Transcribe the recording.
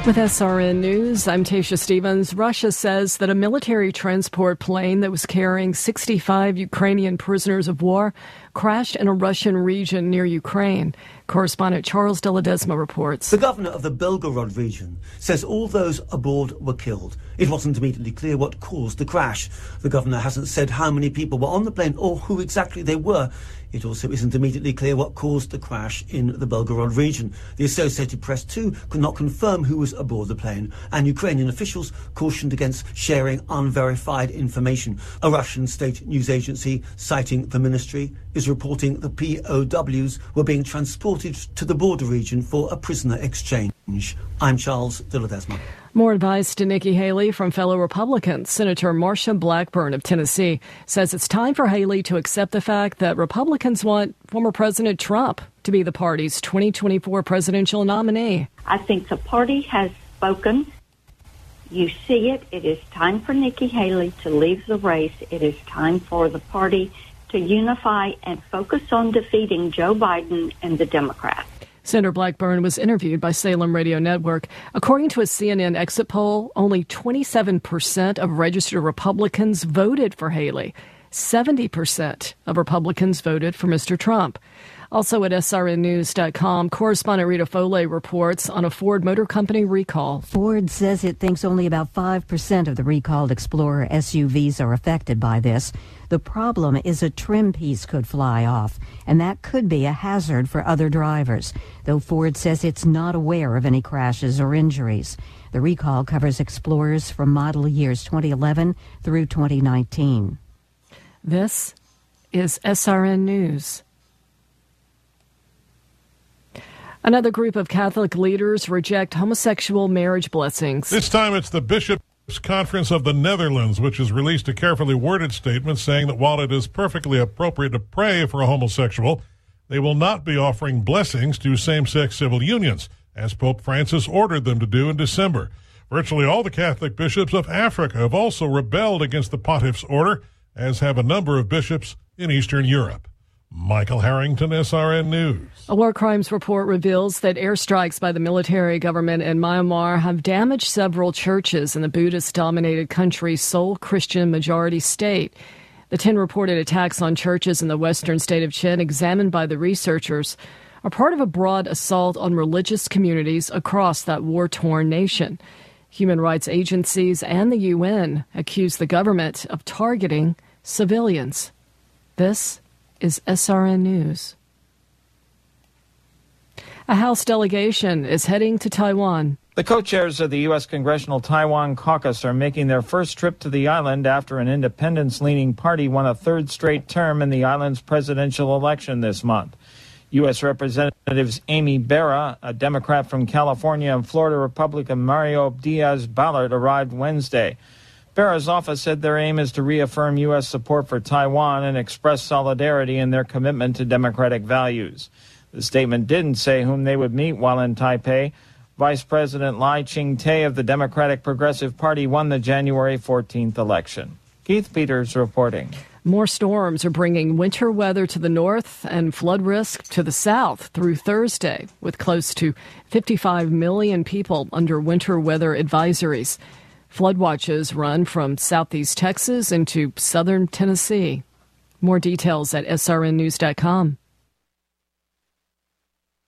With SRN News, I'm Tasha Stevens. Russia says that a military transport plane that was carrying 65 Ukrainian prisoners of war crashed in a Russian region near Ukraine. Correspondent Charles de Ledesma reports. The governor of the Belgorod region says all those aboard were killed. It wasn't immediately clear what caused the crash. The governor hasn't said how many people were on the plane or who exactly they were. It also isn't immediately clear what caused the crash in the Belgorod region. The Associated Press, too, could not confirm who was aboard the plane, and Ukrainian officials cautioned against sharing unverified information. A Russian state news agency, citing the ministry, is reporting the POWs were being transported to the border region for a prisoner exchange. I'm Charles de Ledesma. More advice to Nikki Haley from fellow Republicans. Senator Marsha Blackburn of Tennessee says it's time for Haley to accept the fact that Republicans want former President Trump to be the party's 2024 presidential nominee. I think the party has spoken. You see it. It is time for Nikki Haley to leave the race. It is time for the party to unify and focus on defeating Joe Biden and the Democrats. Senator Blackburn was interviewed by Salem Radio Network. According to a CNN exit poll, only 27% of registered Republicans voted for Haley. 70% of Republicans voted for Mr. Trump. Also at srnnews.com, correspondent Rita Foley reports on a Ford Motor Company recall. Ford says it thinks only about 5% of the recalled Explorer SUVs are affected by this. The problem is a trim piece could fly off, and that could be a hazard for other drivers, though Ford says it's not aware of any crashes or injuries. The recall covers Explorers from model years 2011 through 2019. This is SRN News. Another group of Catholic leaders reject homosexual marriage blessings. This time it's the Bishops' Conference of the Netherlands, which has released a carefully worded statement saying that while it is perfectly appropriate to pray for a homosexual, they will not be offering blessings to same-sex civil unions, as Pope Francis ordered them to do in December. Virtually all the Catholic bishops of Africa have also rebelled against the pontiff's order, as have a number of bishops in Eastern Europe. Michael Harrington, SRN News. A war crimes report reveals that airstrikes by the military government in Myanmar have damaged several churches in the Buddhist-dominated country's sole Christian majority state. The 10 reported attacks on churches in the western state of Chin, examined by the researchers, are part of a broad assault on religious communities across that war-torn nation. Human rights agencies and the UN accuse the government of targeting civilians. This is SRN News. A House delegation is heading to Taiwan. The co-chairs of the U.S. Congressional Taiwan Caucus are making their first trip to the island after an independence-leaning party won a third straight term in the island's presidential election this month. U.S. Representatives Amy Berra, a Democrat from California, and Florida Republican Mario Diaz-Balart arrived Wednesday. Berra's office said their aim is to reaffirm U.S. support for Taiwan and express solidarity in their commitment to democratic values. The statement didn't say whom they would meet while in Taipei. Vice President Lai Ching-te of the Democratic Progressive Party won the January 14th election. Keith Peters reporting. More storms are bringing winter weather to the north and flood risk to the south through Thursday, with close to 55 million people under winter weather advisories. Flood watches run from southeast Texas into southern Tennessee. More details at srnnews.com.